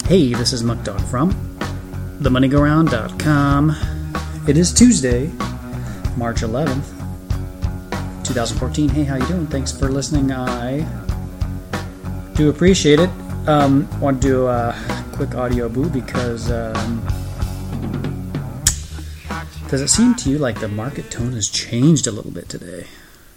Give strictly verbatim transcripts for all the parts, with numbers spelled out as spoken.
Hey, this is Muckdog from the money go round dot com. It is Tuesday, March eleventh, twenty fourteen. Hey, how you doing? Thanks for listening. I do appreciate it. Um, want to do a quick audio boo because um, does it seem to you like the market tone has changed a little bit today?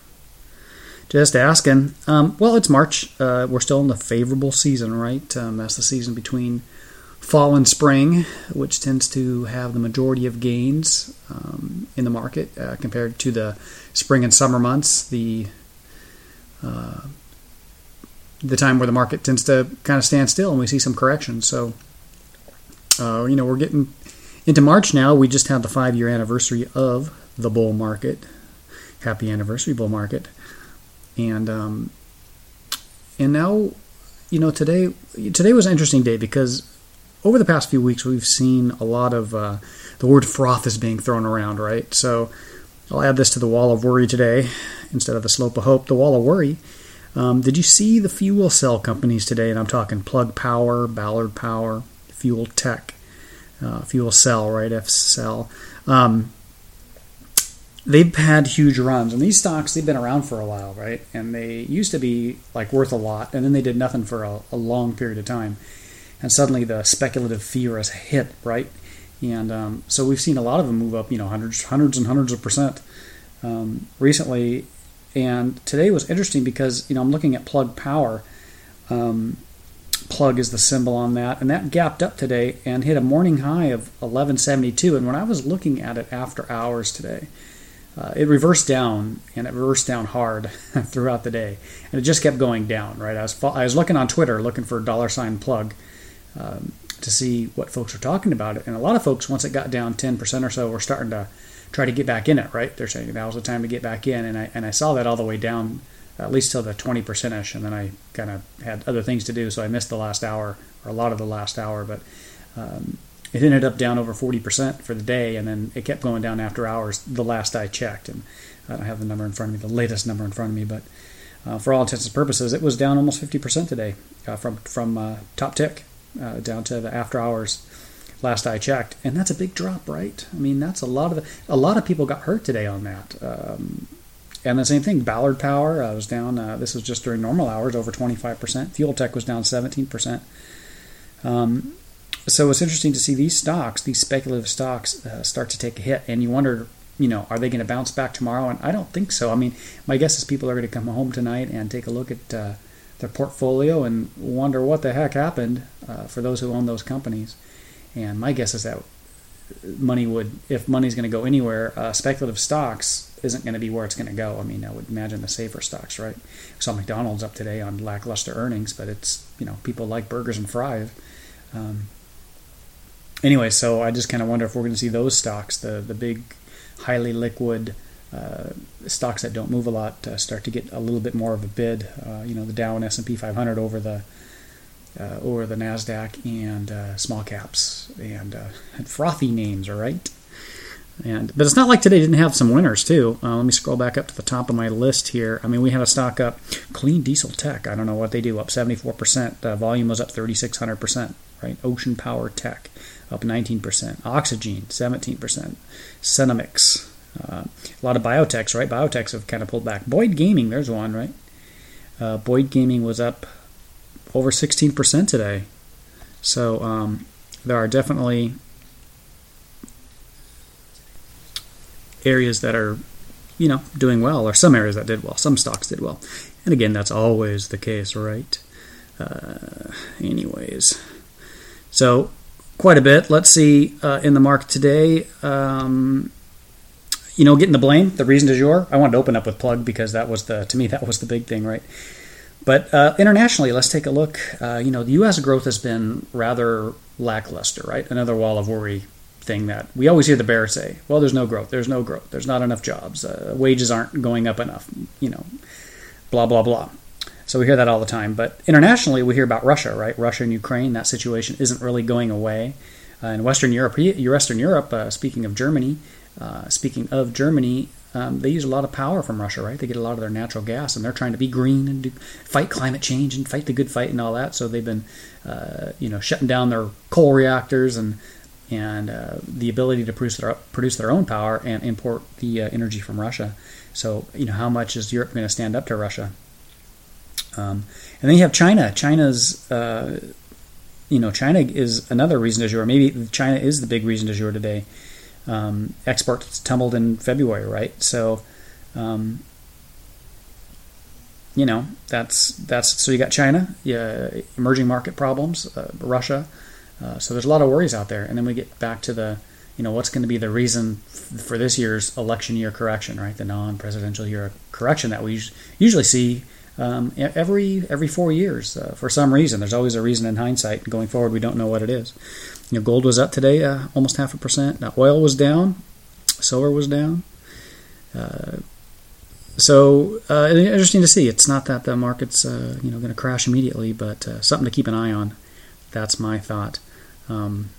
Just asking. Um, well, it's March. Uh, we're still in the favorable season, right? Um, that's the season between fall and spring, which tends to have the majority of gains um, in the market uh, compared to the spring and summer months, the uh, the time where the market tends to kind of stand still and we see some correction. So, uh, you know, we're getting into March now. We just had the five-year anniversary of the bull market. Happy anniversary, bull market. And um, and now, you know, today today was an interesting day because over the past few weeks we've seen a lot of uh, the word froth is being thrown around, right? So I'll add this to the wall of worry today instead of the slope of hope. The wall of worry. Um, did you see the fuel cell companies today? And I'm talking Plug Power, Ballard Power, Fuel Tech, uh, Fuel Cell, right? F Cell. Um, They've had huge runs, and these stocks, they've been around for a while, right? And they used to be like worth a lot, and then they did nothing for a, a long period of time. And suddenly the speculative fear has hit, right? And um, so we've seen a lot of them move up, you know, hundreds, hundreds and hundreds of percent um, recently. And today was interesting because, you know, I'm looking at Plug Power. Um, Plug is the symbol on that, and that gapped up today and hit a morning high of eleven seventy-two. And when I was looking at it after hours today, Uh, it reversed down, and it reversed down hard throughout the day, and it just kept going down. Right, I was I was looking on Twitter, looking for dollar sign plug um, to see what folks were talking about it, and a lot of folks, once it got down ten percent or so, were starting to try to get back in it. Right, they're saying now was the time to get back in, and I and I saw that all the way down, at least till the twenty percent ish, and then I kind of had other things to do, so I missed the last hour or a lot of the last hour, but. Um, It ended up down over forty percent for the day, and then it kept going down after hours, the last I checked. And I don't have the number in front of me, the latest number in front of me, but uh, for all intents and purposes, it was down almost fifty percent today uh, from, from uh, top tick uh, down to the after hours last I checked. And that's a big drop, right? I mean, that's a lot of the, a lot of people got hurt today on that. Um, and the same thing, Ballard Power uh, was down, uh, this was just during normal hours, over twenty-five percent. Fuel Tech was down seventeen percent. Um, So it's interesting to see these stocks, these speculative stocks, uh, start to take a hit. And you wonder, you know, are they going to bounce back tomorrow? And I don't think so. I mean, my guess is people are going to come home tonight and take a look at uh, their portfolio and wonder what the heck happened uh, for those who own those companies. And my guess is that money would, if money's going to go anywhere, uh, speculative stocks isn't going to be where it's going to go. I mean, I would imagine the safer stocks, right? I saw McDonald's up today on lackluster earnings, but it's, you know, people like burgers and fries. Um, Anyway, so I just kind of wonder if we're going to see those stocks, the the big, highly liquid uh, stocks that don't move a lot, uh, start to get a little bit more of a bid. Uh, you know, the Dow and S and P five hundred over the uh, over the Nasdaq and uh, small caps and, uh, and frothy names, all right. And but it's not like today didn't have some winners too. Uh, let me scroll back up to the top of my list here. I mean, we had a stock up, Clean Diesel Tech. I don't know what they do, up seventy-four percent. Uh, volume was up thirty-six hundred percent. Right, Ocean Power Tech up nineteen percent. Oxygen seventeen percent. Cenomix, uh, a lot of biotechs, right? Biotechs have kind of pulled back. Boyd Gaming, there's one, right? Uh, Boyd Gaming was up over sixteen percent today. So um, there are definitely areas that are, you know, doing well, or some areas that did well. Some stocks did well. And again, that's always the case, right? Uh, anyways. So, quite a bit. Let's see uh, in the market today. Um, you know, getting the blame, the reason du jour. I wanted to open up with Plug because that was the, to me, that was the big thing, right? But uh, internationally, let's take a look. Uh, you know, the U S growth has been rather lackluster, right? Another wall of worry thing that we always hear the bears say, well, there's no growth, there's no growth, there's not enough jobs, uh, wages aren't going up enough, you know, blah, blah, blah. So we hear that all the time. But internationally, we hear about Russia, right? Russia and Ukraine, that situation isn't really going away. Uh, in Western Europe, Western Europe, uh, speaking of Germany, uh, speaking of Germany, um, they use a lot of power from Russia, right? They get a lot of their natural gas, and they're trying to be green and do, fight climate change and fight the good fight and all that. So they've been, uh, you know, shutting down their coal reactors and and uh, the ability to produce their produce their own power and import the uh, energy from Russia. So, you know, how much is Europe going to stand up to Russia? Um, and then you have China. China's, uh, you know, China is another reason du jour. Maybe China is the big reason du jour today. Um, exports tumbled in February, right? So, um, you know, that's that's so you got China, yeah, emerging market problems, uh, Russia. Uh, so there's a lot of worries out there, and then we get back to the, you know, what's going to be the reason f- for this year's election year correction, right? The non-presidential year correction that we usually see um, every every four years uh, for some reason. There's always a reason in hindsight. Going forward, we don't know what it is. You know, gold was up today, uh, almost half a percent. Now, oil was down, silver was down. Uh, so uh, interesting to see. It's not that the market's uh, you know going to crash immediately, but uh, something to keep an eye on. That's my thought. Um,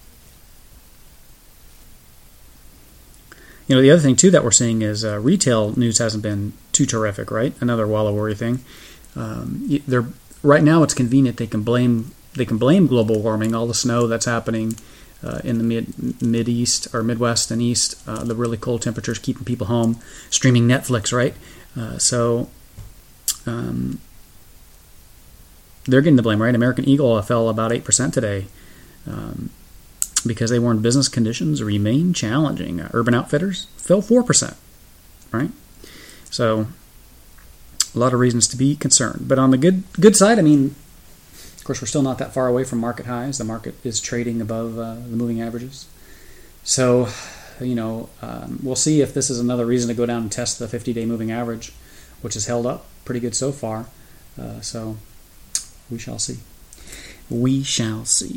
you know, the other thing too that we're seeing is uh, retail news hasn't been too terrific, right? Another wall of worry thing. Um, they're right now it's convenient. They can blame they can blame global warming, all the snow that's happening uh, in the mid mid east or Midwest and East, uh, the really cold temperatures keeping people home, streaming Netflix, right? Uh, so um, they're getting the blame, right? American Eagle fell about eight percent today. Um, because they warned business conditions remain challenging. Uh, Urban Outfitters fell four percent, right? So a lot of reasons to be concerned. But on the good good side, I mean, of course, we're still not that far away from market highs. The market is trading above uh, the moving averages. So, you know, um, we'll see if this is another reason to go down and test the fifty-day moving average, which has held up pretty good so far. Uh, so we shall see. We shall see.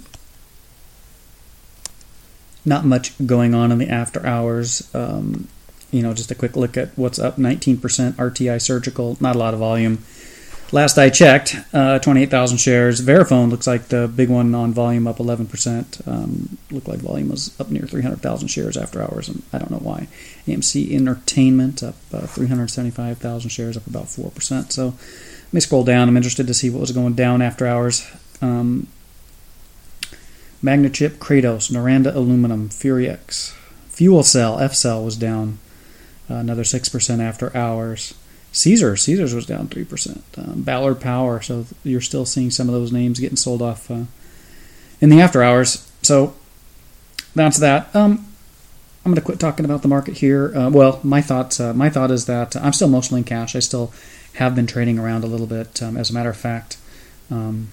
Not much going on in the after hours. Um, you know, just a quick look at what's up. nineteen percent R T I Surgical. Not a lot of volume. Last I checked, uh, twenty-eight thousand shares. Verifone looks like the big one on volume, up eleven percent. Um, looked like volume was up near three hundred thousand shares after hours, and I don't know why. A M C Entertainment up uh, three hundred seventy-five thousand shares, up about four percent. So let me scroll down. I'm interested to see what was going down after hours. Um, Magnachip, Kratos, Noranda Aluminum, Furiex, Fuel Cell, F-Cell was down uh, another six percent after hours. Caesars, Caesars was down three percent. Um, Ballard Power, so you're still seeing some of those names getting sold off uh, in the after hours. So that's that. Um, I'm going to quit talking about the market here. Uh, well, my thoughts, uh, my thought is that I'm still mostly in cash. I still have been trading around a little bit. Um, as a matter of fact, um,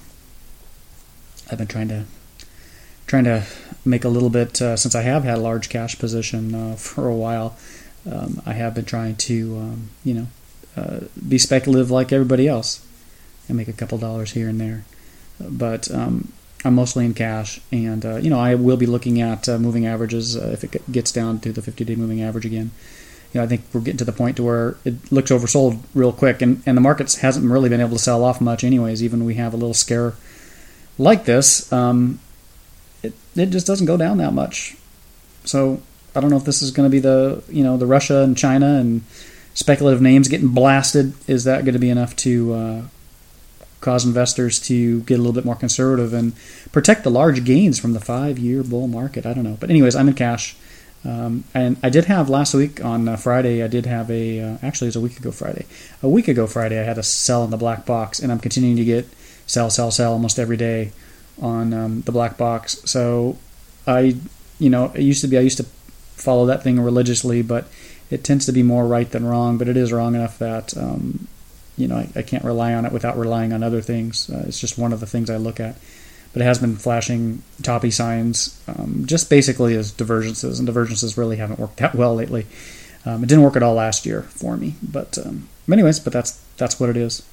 I've been trying to trying to make a little bit, uh, since I have had a large cash position uh, for a while. Um, I have been trying to, um, you know, uh, be speculative like everybody else and make a couple dollars here and there. But um, I'm mostly in cash, and uh, you know, I will be looking at uh, moving averages uh, if it gets down to the fifty-day moving average again. You know, I think we're getting to the point to where it looks oversold real quick, and, and the markets hasn't really been able to sell off much anyways. Even when we have a little scare like this, um, it it just doesn't go down that much. So I don't know if this is going to be the, you know, the Russia and China and speculative names getting blasted. Is that going to be enough to uh, cause investors to get a little bit more conservative and protect the large gains from the five-year bull market? I don't know. But anyways, I'm in cash. Um, and I did have last week on uh, Friday, I did have a, uh, actually it was a week ago Friday. A week ago Friday, I had a sell in the black box, and I'm continuing to get sell, sell, sell almost every day on um, the black box. So I, you know, it used to be, I used to follow that thing religiously, but it tends to be more right than wrong. But it is wrong enough that, um, you know, I, I can't rely on it without relying on other things. Uh, it's just one of the things I look at. But it has been flashing toppy signs, um, just basically as divergences, and divergences really haven't worked that well lately. Um, it didn't work at all last year for me, but um, anyways, but that's that's what it is.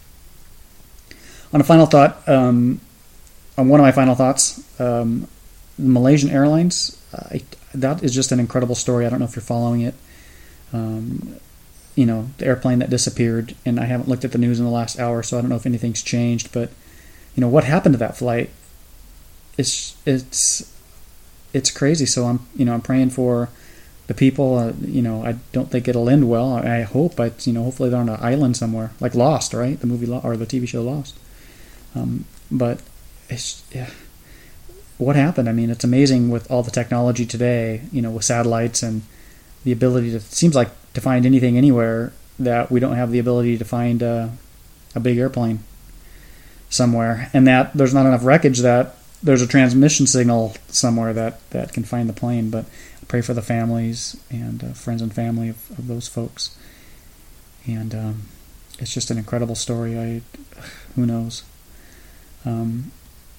On a final thought, um, on one of my final thoughts, um, Malaysian Airlines, uh, that is just an incredible story. I don't know if you're following it. Um, you know, the airplane that disappeared, and I haven't looked at the news in the last hour, so I don't know if anything's changed. But you know, what happened to that flight? It's it's it's crazy. So I'm you know I'm praying for the people, uh, you know, I don't think it'll end well. I hope, but you know, hopefully they're on an island somewhere, like Lost, right? The movie Lo- or the T V show Lost. Um, but it's yeah. What happened? I mean, it's amazing with all the technology today. You know, with satellites and the ability to. It seems like to find anything anywhere that we don't have the ability to find uh, a big airplane somewhere, and that there's not enough wreckage that there's a transmission signal somewhere that, that can find the plane. But I pray for the families and uh, friends and family of, of those folks. And um, it's just an incredible story. I, who knows? Um,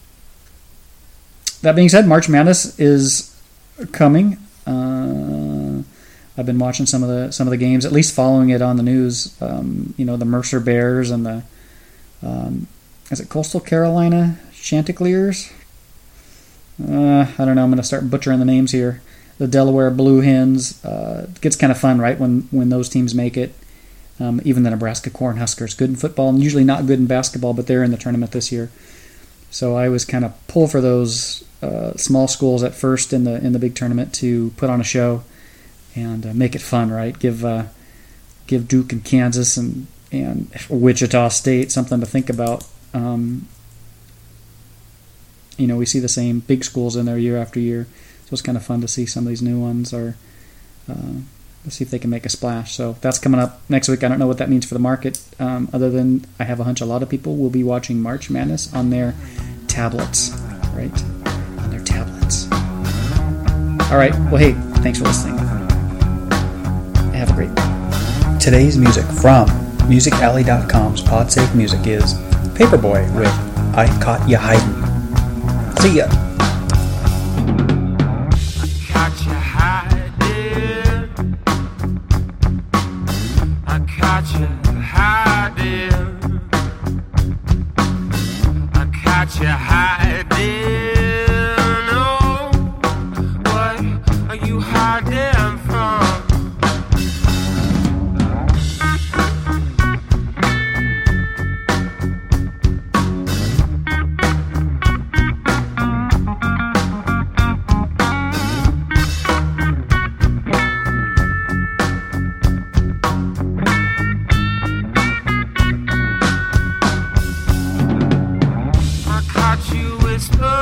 that being said, March Madness is coming. Uh, I've been watching some of the some of the games, at least following it on the news. Um, you know, the Mercer Bears and the um, is it Coastal Carolina Chanticleers? Uh, I don't know. I'm going to start butchering the names here. The Delaware Blue Hens. Uh, it gets kind of fun, right, when when those teams make it. Um, even the Nebraska Cornhuskers, good in football and usually not good in basketball, but they're in the tournament this year. So I was kind of pull for those uh, small schools at first in the in the big tournament to put on a show and uh, make it fun, right? Give uh, give Duke and Kansas and and Wichita State something to think about. Um, you know, we see the same big schools in there year after year, so it's kind of fun to see some of these new ones or uh, let's see if they can make a splash. So that's coming up next week. I don't know what that means for the market, um, other than I have a hunch a lot of people will be watching March Madness on their tablets, right? On their tablets. All right. Well, hey, thanks for listening. Have a great day. Today's music from music alley dot com's PodSafe Music is Paperboy with I Caught Ya Hidin'. See ya. You hiding, oh, what are you hiding from? Whisper